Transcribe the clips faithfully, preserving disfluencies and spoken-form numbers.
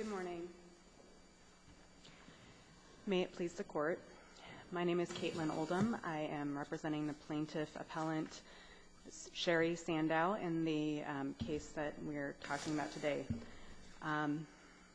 Good morning. May it please the Court. My name is Caitlin Oldham. I am representing the plaintiff appellant Sherry Sandow in the um, case that we're talking about today. Um,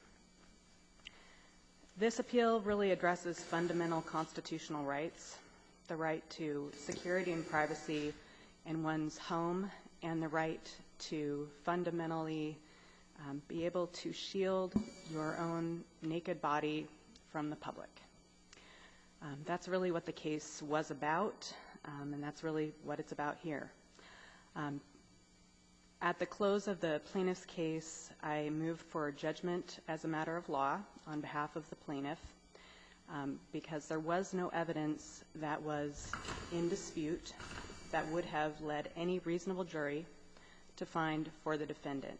this appeal really addresses fundamental constitutional rights, the right to security and privacy in one's home, and the right to fundamentally um, be able to shield your own naked body from the public. Um, that's really what the case was about, um, and that's really what it's about here. Um, at the close of the plaintiff's case, I moved for judgment as a matter of law on behalf of the plaintiff um, because there was no evidence that was in dispute that would have led any reasonable jury to find for the defendant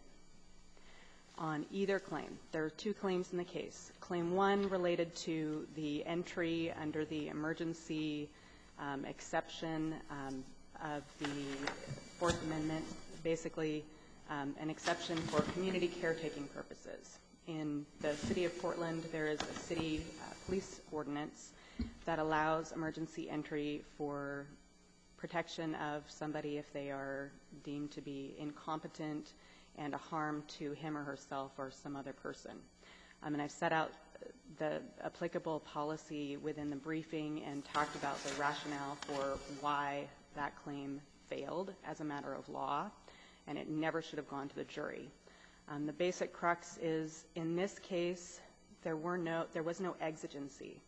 on either claim. There are two claims in the case. Claim one related to the entry under the emergency um, exception um, of the Fourth Amendment, basically um, an exception for community caretaking purposes. In the city of Portland, there is a city uh, police ordinance that allows emergency entry for protection of somebody if they are deemed to be incompetent and a harm to him or herself or some other person. Um, and I've set out the applicable policy within the briefing and talked about the rationale for why that claim failed as a matter of law, and it never should have gone to the jury. Um, the basic crux is, in this case, there were no, there was no exigency.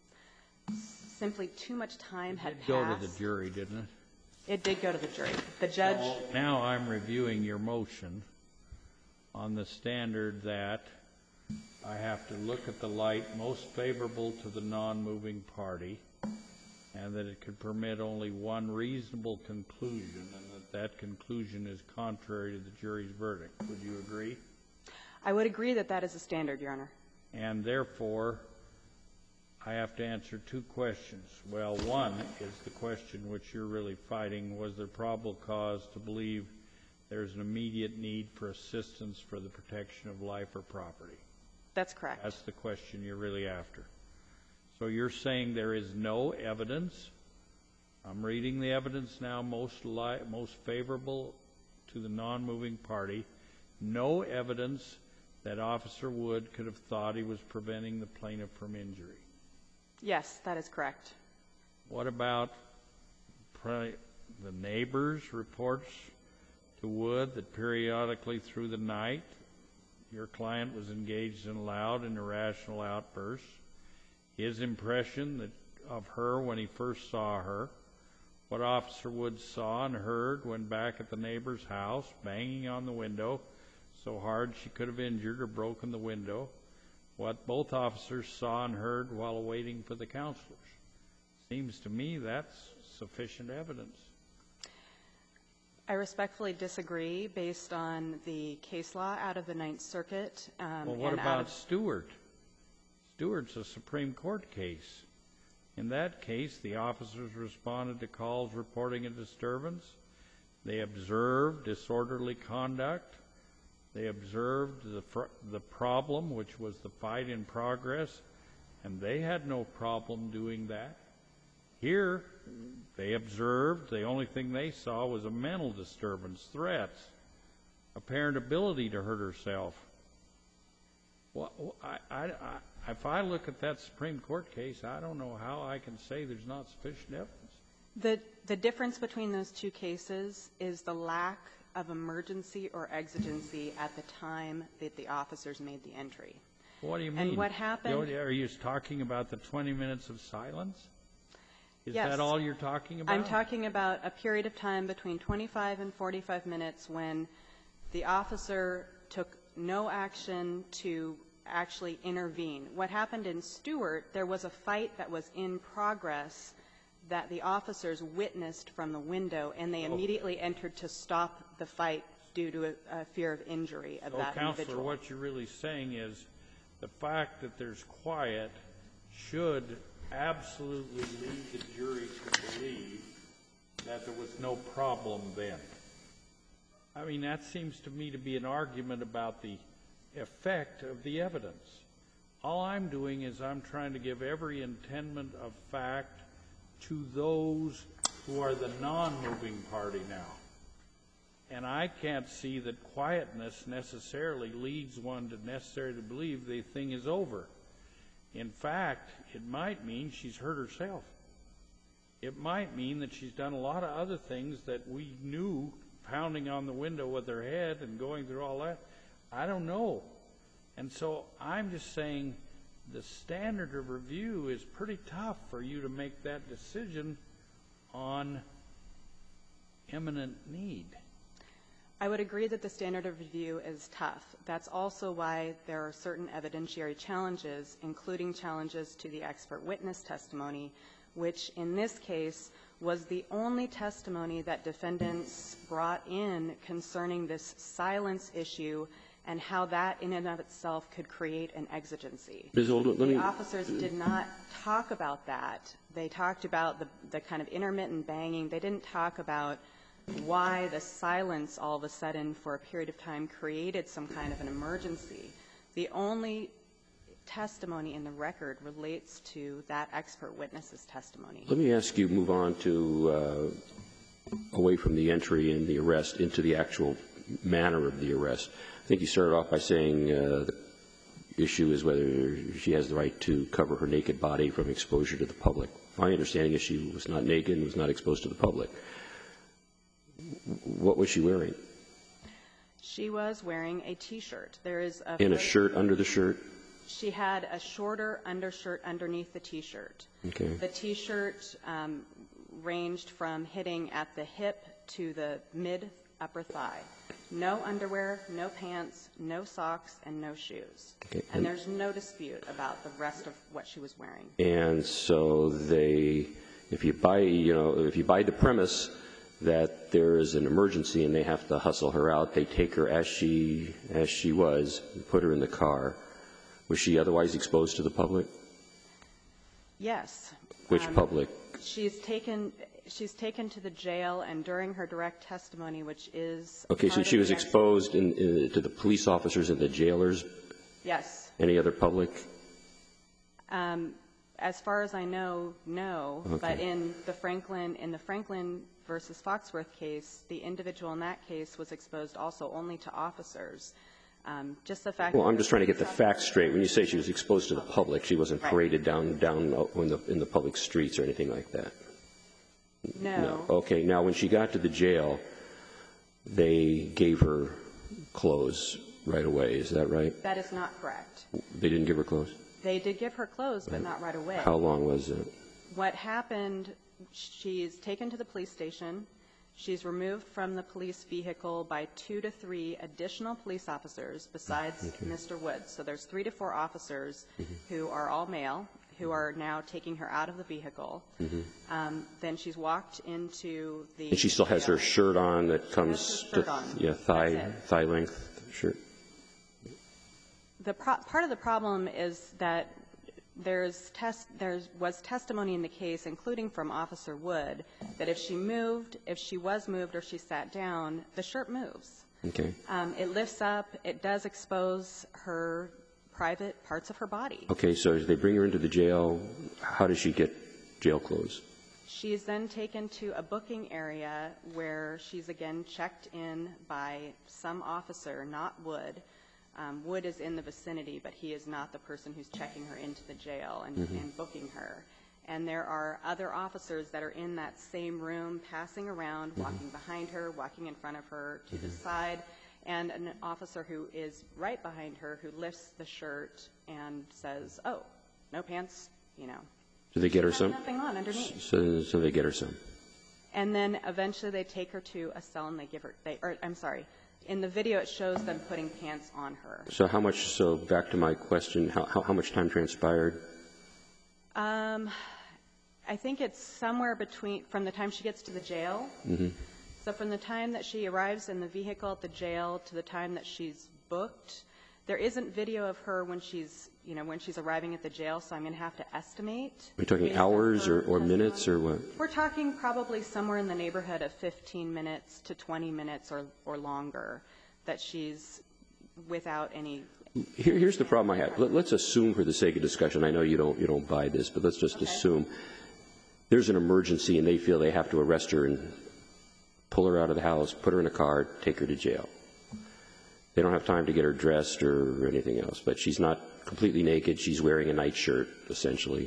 Simply too much time had passed. It did go to the jury, didn't it? It did go to the jury. The judge. So now I'm reviewing your motion on the standard that I have to look at the light most favorable to the non-moving party, and that it could permit only one reasonable conclusion, and that that conclusion is contrary to the jury's verdict. Would you agree? I would agree that that is a standard, Your Honor. And therefore, I have to answer two questions. Well, one is the question which you're really fighting: was there probable cause to believe there's an immediate need for assistance for the protection of life or property? That's correct. That's the question you're really after. So you're saying there is no evidence. I'm reading the evidence now, most li most favorable to the non-moving party. No evidence that Officer Wood could have thought he was preventing the plaintiff from injury. Yes, that is correct. What about the neighbors' reports to Wood that periodically through the night your client was engaged in loud and irrational outbursts? His impression that of her when he first saw her, what Officer Wood saw and heard when back at the neighbor's house, banging on the window so hard she could have injured or broken the window, what both officers saw and heard while awaiting for the counselors. Seems to me that's sufficient evidence. I respectfully disagree based on the case law out of the Ninth Circuit. Um, well, what and about Stewart? Stewart's a Supreme Court case. In that case, the officers responded to calls reporting a disturbance. They observed disorderly conduct. They observed the, fr the problem, which was the fight in progress, and they had no problem doing that. Here, they observed, the only thing they saw was a mental disturbance, threats, apparent ability to hurt herself. Well, I, I, I, if I look at that Supreme Court case, I don't know how I can say there's not sufficient evidence. The, the difference between those two cases is the lack of emergency or exigency at the time that the officers made the entry. What do you mean? And what happened? Are you talking about the twenty minutes of silence? Is yes. that all you're talking about? I'm talking about a period of time between twenty-five and forty-five minutes when the officer took no action to actually intervene. What happened in Stewart, there was a fight that was in progress that the officers witnessed from the window, and they immediately entered to stop the fight due to a, a fear of injury of so, that Counselor, individual. what you're really saying is the fact that there's quiet should absolutely lead the jury to believe that there was no problem then. I mean, that seems to me to be an argument about the effect of the evidence. All I'm doing is I'm trying to give every intendment of fact to those who are the non-moving party now. And I can't see that quietness necessarily leads one to necessarily to believe the thing is over. In fact, it might mean she's hurt herself. It might mean that she's done a lot of other things that we knew, pounding on the window with her head and going through all that. I don't know. And so I'm just saying the standard of review is pretty tough for you to make that decision on imminent need. I would agree that the standard of review is tough. That's also why there are certain evidentiary challenges, including challenges to the expert witness testimony, which in this case was the only testimony that defendants brought in concerning this silence issue and how that in and of itself could create an exigency. Miz Oldham, let the me officers did not talk about that. They talked about the, the kind of intermittent banging. They didn't talk about why the silence all of a sudden for a period of time created some kind of an emergency. The only testimony in the record relates to that expert witness's testimony. Let me ask you, move on to uh, away from the entry and the arrest into the actual manner of the arrest. I think you started off by saying uh, the issue is whether she has the right to cover her naked body from exposure to the public. My understanding is she was not naked and was not exposed to the public. What was she wearing? She was wearing a T-shirt. There is a In a shirt under the shirt? She had a shorter undershirt underneath the T-shirt. Okay. The T-shirt um, ranged from hitting at the hip to the mid-upper thigh. No underwear, no pants, no socks, and no shoes. Okay. And there's no dispute about the rest of what she was wearing. And so they, if you buy, you know, if you buy the premise that there is an emergency and they have to hustle her out, they take her as she as she was and put her in the car. Was she otherwise exposed to the public? Yes. Which um, public? She's taken she's taken to the jail, and during her direct testimony, which is Okay, part so of she was the ex- exposed in, in, to the police officers and the jailers? Yes. Any other public? Um, as far as I know, no. Okay. But in the Franklin in the Franklin versus Foxworth case, the individual in that case was exposed also only to officers. Um, just the fact. Well, that I'm just trying to get the facts straight. When you say she was exposed to the public, she wasn't Right. paraded down down in the in the public streets or anything like that. No. No. Okay. Now, when she got to the jail, they gave her clothes right away. Is that right? That is not correct. They didn't give her clothes? They did give her clothes, but not right away. How long was it? What happened, she's taken to the police station. She's removed from the police vehicle by two to three additional police officers besides Okay. Mister Woods. So there's three to four officers who are all male, who are now taking her out of the vehicle. Um, then she's walked into the And she still has her jail. shirt on that comes has her shirt to on. yeah thigh That's it. thigh length shirt. The pro- part of the problem is that there's test there was testimony in the case, including from Officer Wood, that if she moved, if she was moved or she sat down, the shirt moves. Okay. Um, it lifts up. It does expose her private parts of her body. Okay. So as they bring her into the jail, how does she get jail clothes? She is then taken to a booking area where she's again checked in by some officer, not Wood. Um, Wood is in the vicinity, but he is not the person who's checking her into the jail and, Mm-hmm. and booking her. And there are other officers that are in that same room, passing around, Mm-hmm. walking behind her, walking in front of her, to the side, and an officer who is right behind her who lifts the shirt and says, "Oh, no pants," you know. Do they get her Has some? nothing on underneath. So, so they get her some. And then eventually they take her to a cell and they give her, they, or I'm sorry, in the video it shows them putting pants on her. So how much? So back to my question: How how, how much time transpired? Um, I think it's somewhere between, from the time she gets to the jail. Mm-hmm. So from the time that she arrives in the vehicle at the jail to the time that she's booked, there isn't video of her when she's, you know, when she's arriving at the jail, so I'm going to have to estimate. Are we talking based on hours her or, or minutes or what? We're talking probably somewhere in the neighborhood of fifteen minutes to twenty minutes or, or longer that she's without any Here, here's the problem I have. Let, let's assume, for the sake of discussion, I know you don't you don't buy this, but let's just okay. assume there's an emergency and they feel they have to arrest her and pull her out of the house, put her in a car, take her to jail. They don't have time to get her dressed or anything else, but she's not completely naked. She's wearing a nightshirt, essentially.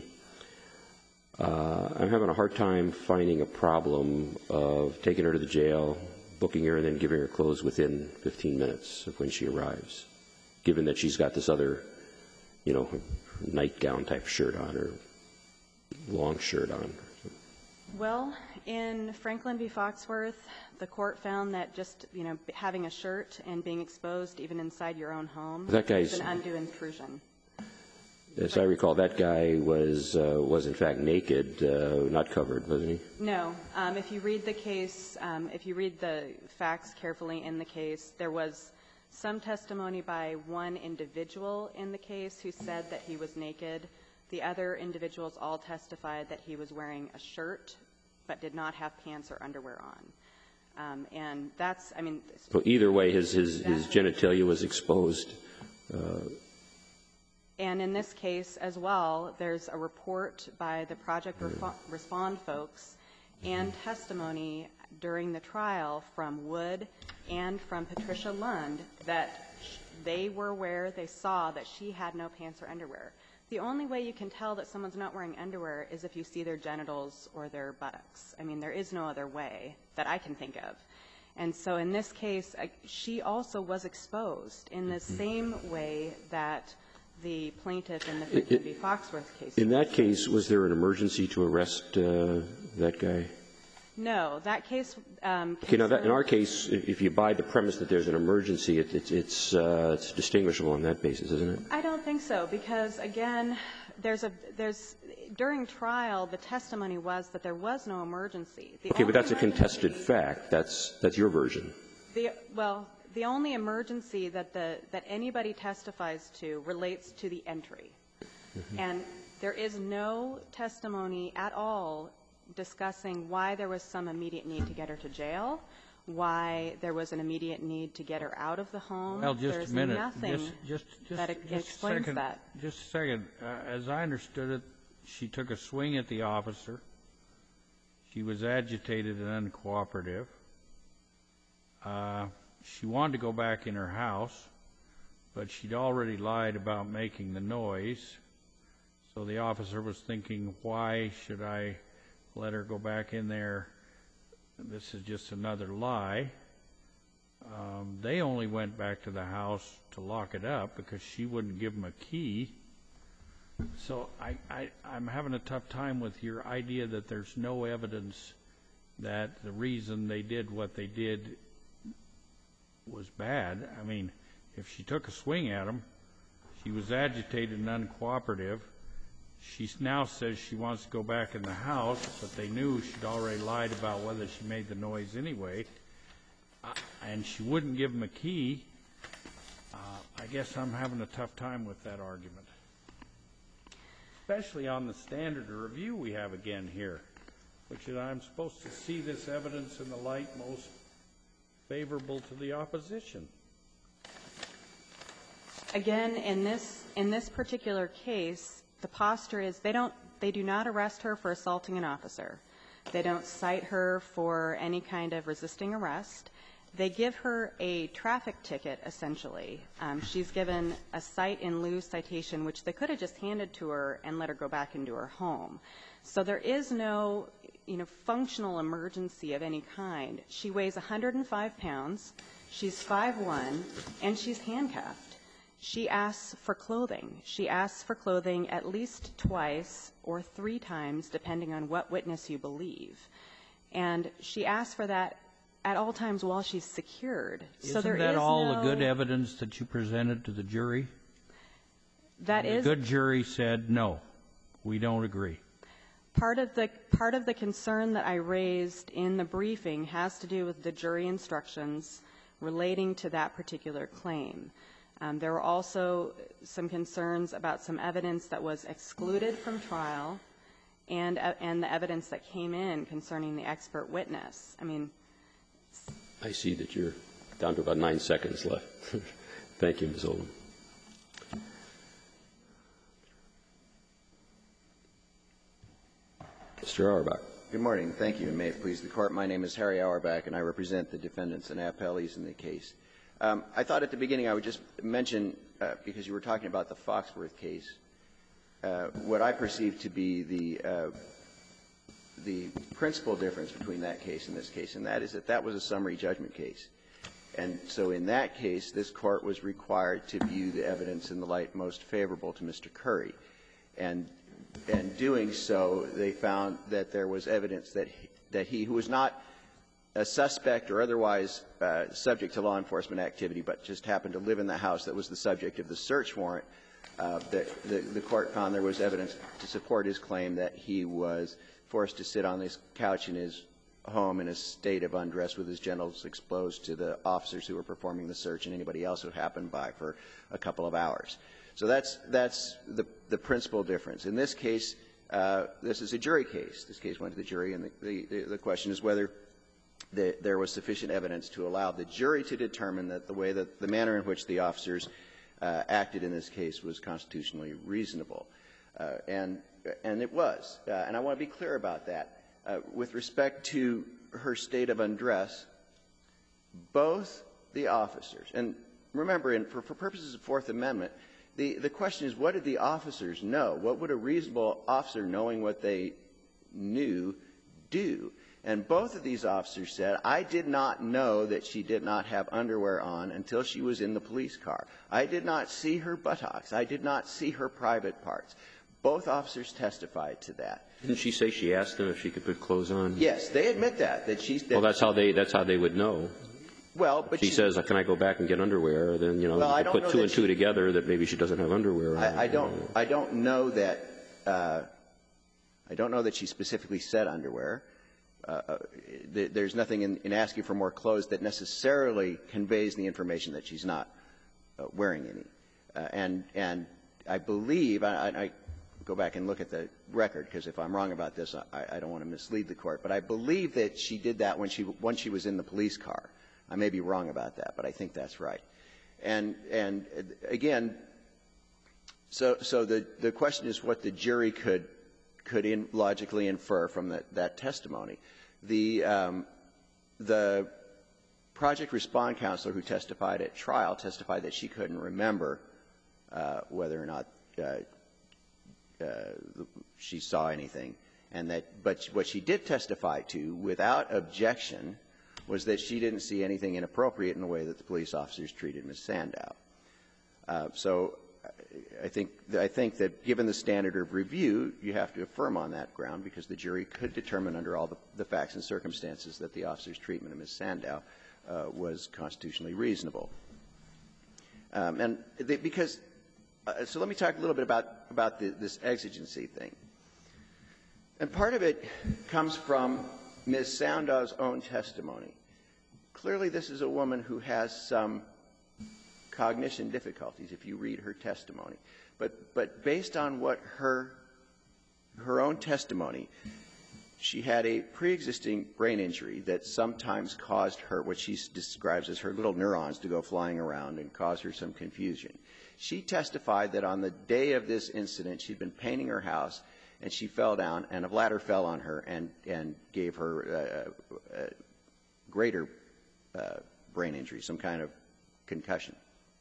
Uh, I'm having a hard time finding a problem of taking her to the jail, booking her, and then giving her clothes within fifteen minutes of when she arrives, given that she's got this other, you know, nightgown type shirt on or long shirt on. Well, in Franklin v. Foxworth, the court found that just, you know, having a shirt and being exposed even inside your own home that guy's, is an undue intrusion. As I recall, that guy was, uh, was in fact naked, uh, not covered, wasn't he? No. Um, if you read the case, um, if you read the facts carefully in the case, there was some testimony by one individual in the case who said that he was naked. The other individuals all testified that he was wearing a shirt but did not have pants or underwear on. Um, and that's, I mean... So either way, his, his, his genitalia was exposed. Uh, and in this case as well, there's a report by the Project Respond folks and testimony during the trial from Wood and from Patricia Lund that they were aware, they saw that she had no pants or underwear. The only way you can tell that someone's not wearing underwear is if you see their genitals or their buttocks. I mean, there is no other way that I can think of. And so in this case, she also was exposed in the same way that the plaintiff in the Franklin v. Foxworth case. In that case, was there an emergency to arrest uh, that guy? No. That case... Um, okay, now, that, in our case, if you buy the premise that there's an emergency, it, it, it's, uh, it's distinguishable on that basis, isn't it? I don't think so, because, again, there's a... there's during trial, the testimony was that there was no emergency. The okay, but that's a contested emergency, fact. That's, that's your version. The, well, the only emergency that, the, that anybody testifies to relates to the entry. Mm-hmm. And there is no testimony at all discussing why there was some immediate need to get her to jail, why there was an immediate need to get her out of the home. Well, just There's a minute. nothing just, just, just, that just explains a second, that. Just a second. Uh, as I understood it, she took a swing at the officer. She was agitated and uncooperative. Uh, she wanted to go back in her house, but she'd already lied about making the noise. So the officer was thinking, why should I let her go back in there? This is just another lie. Um, they only went back to the house to lock it up because she wouldn't give them a key. So I, I, I'm having a tough time with your idea that there's no evidence that the reason they did what they did was bad. I mean, if she took a swing at him, she was agitated and uncooperative. She now says she wants to go back in the house, but they knew she'd already lied about whether she made the noise anyway. Uh, and she wouldn't give him a key. Uh, I guess I'm having a tough time with that argument, especially on the standard of review we have again here, which is I'm supposed to see this evidence in the light most favorable to the opposition. Again, in this in this particular case, the posture is they don't they do not arrest her for assaulting an officer. They don't cite her for any kind of resisting arrest. They give her a traffic ticket, essentially. Um, she's given a cite in lieu citation, which they could have just handed to her and let her go back into her home. So there is no, you know, functional emergency of any kind. She weighs one hundred five pounds. She's five one, and she's handcuffed. She asks for clothing. She asks for clothing at least twice or three times, depending on what witness you believe. And she asks for that at all times while she's secured. Isn't so there that is all no, the good evidence that you presented to the jury? That the is. The good jury said, no, we don't agree. Part of the part of the concern that I raised in the briefing has to do with the jury instructions relating to that particular claim. Um, there were also some concerns about some evidence that was excluded from trial and, uh, and the evidence that came in concerning the expert witness. I mean... I see that you're down to about nine seconds left. Thank you, Miz Oldham. Mister Auerbach. Good morning. Thank you, and may it please the Court. My name is Harry Auerbach, and I represent the defendants and appellees in the case. Um, I thought at the beginning I would just mention, uh, because you were talking about the Foxworth case, uh, what I perceive to be the uh, the principal difference between that case and this case, and that is that that was a summary judgment case. And so in that case, this Court was required to view the evidence in the light most favorable to Mister Curry. And and doing so, they found that there was evidence that he, that he, who was not a suspect or otherwise uh, subject to law enforcement activity, but just happened to live in the house that was the subject of the search warrant, uh, the, the, the Court found there was evidence to support his claim that he was forced to sit on this couch in his home in a state of undress with his genitals exposed to the officers who were performing the search and anybody else who happened by for a couple of hours. So that's, that's the, the principal difference. In this case, uh, this is a jury case. This case went to the jury, and the, the, the question is whether the, there was sufficient evidence to allow the jury to determine that the way that the manner in which the officers uh, acted in this case was constitutionally reasonable. Uh, and, and it was. Uh, and I want to be clear about that. Uh, with respect to her state of undress, both the officers, and remember, in, for, for purposes of Fourth Amendment, the, the question is, what did the officers know? What would a reasonable officer, knowing what they knew, do? And both of these officers said, I did not know that she did not have underwear on until she was in the police car. I did not see her buttocks. I did not see her private parts. Both officers testified to that. Didn't she say she asked them if she could put clothes on? Yes, they admit that. That she's. That well, that's how they. That's how they would know. Well, but she, she says, "Can I go back and get underwear?" Then you know, well, you put two and she, two together that maybe she doesn't have underwear. On. I, I don't. I don't know that. Uh, I don't know that she specifically said underwear. Uh, uh, th there's nothing in, in asking for more clothes that necessarily conveys the information that she's not uh, wearing any. Uh, and and I believe I. I go back and look at the record, because if I'm wrong about this, I, I don't want to mislead the Court. But I believe that she did that when she, once she was in the police car. I may be wrong about that, but I think that's right. And, and again, so, so the, the question is what the jury could, could in, logically infer from the, that testimony. The, um, the Project Respond counselor who testified at trial testified that she couldn't remember uh, whether or not uh, Uh, she saw anything, and that, but what she did testify to, without objection, was that she didn't see anything inappropriate in the way that the police officers treated Miz Sandow. Uh, so, I think I think that given the standard of review, you have to affirm on that ground, because the jury could determine under all the, the facts and circumstances that the officers' treatment of Miz Sandow uh, was constitutionally reasonable. Um, and they, because. Uh, so let me talk a little bit about, about the, this exigency thing. And part of it comes from Miz Sandow's own testimony. Clearly, this is a woman who has some cognition difficulties, if you read her testimony. But, but based on what her, her own testimony, she had a pre-existing brain injury that sometimes caused her what she describes as her little neurons to go flying around and cause her some confusion. She testified that on the day of this incident, she'd been painting her house, and she fell down, and a ladder fell on her and, and gave her a, a greater uh, brain injury, some kind of concussion.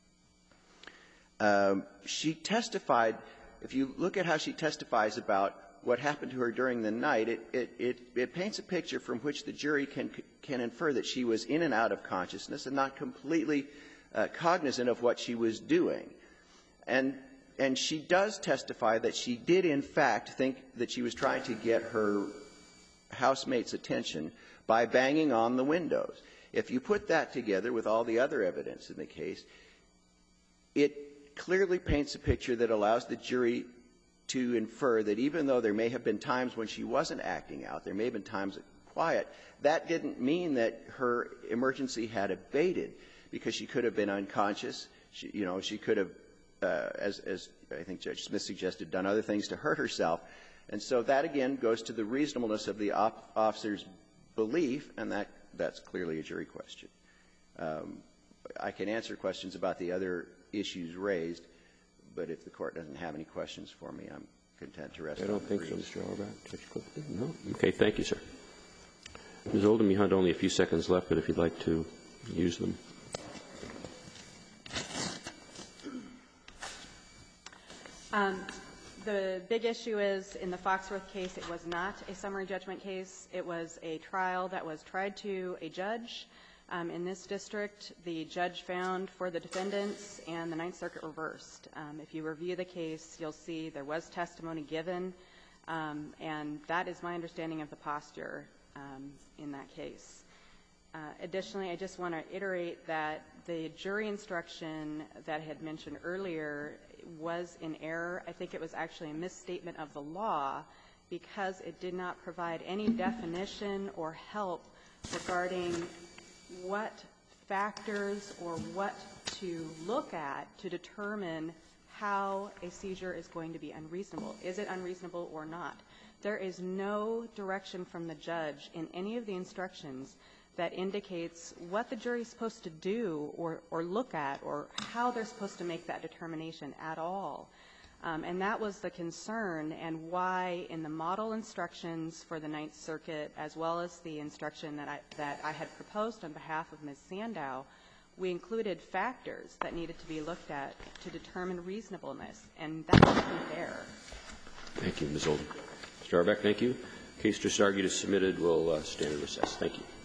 Um, she testified, if you look at how she testifies about what happened to her during the night, it, it, it, it paints a picture from which the jury can, can infer that she was in and out of consciousness and not completely uh, cognizant of what she was doing. And, and she does testify that she did, in fact, think that she was trying to get her housemate's attention by banging on the windows. If you put that together with all the other evidence in the case, it clearly paints a picture that allows the jury to infer that even though there may have been times when she wasn't acting out, there may have been times quiet, that didn't mean that her emergency had abated, because she could have been unconscious. She, you know, she could have Uh, as, as I think Judge Smith suggested, done other things to hurt herself. And so that, again, goes to the reasonableness of the op officer's belief, and that, that's clearly a jury question. Um, I can answer questions about the other issues raised, but if the Court doesn't have any questions for me, I'm content to rest I on don't the think so, briefs. Mister Auerbach. Judge Clifton? No? Okay, thank you, sir. Miz Oldham, you had only a few seconds left, but if you'd like to use them. Um, the big issue is, in the Foxworth case, it was not a summary judgment case. It was a trial that was tried to a judge. Um, in this district, the judge found for the defendants, and the Ninth Circuit reversed. Um, if you review the case, you'll see there was testimony given, um, and that is my understanding of the posture um, in that case. Uh, additionally, I just want to iterate that the jury instruction that I had mentioned earlier was in error. I think it was actually a misstatement of the law because it did not provide any definition or help regarding what factors or what to look at to determine how a seizure is going to be unreasonable. Is it unreasonable or not? There is no direction from the judge in any of the instructions that indicates what the jury is supposed to do or, or look at or how they're supposed to make that determination at all. Um, and that was the concern and why in the model instructions for the Ninth Circuit, as well as the instruction that I, that I had proposed on behalf of Miz Sandow, we included factors that needed to be looked at to determine reasonableness, and that wasn't there. Thank you, Miz Oldham. Mister Auerbach, thank you. The case just argued is submitted. We'll uh, stand in recess. Thank you.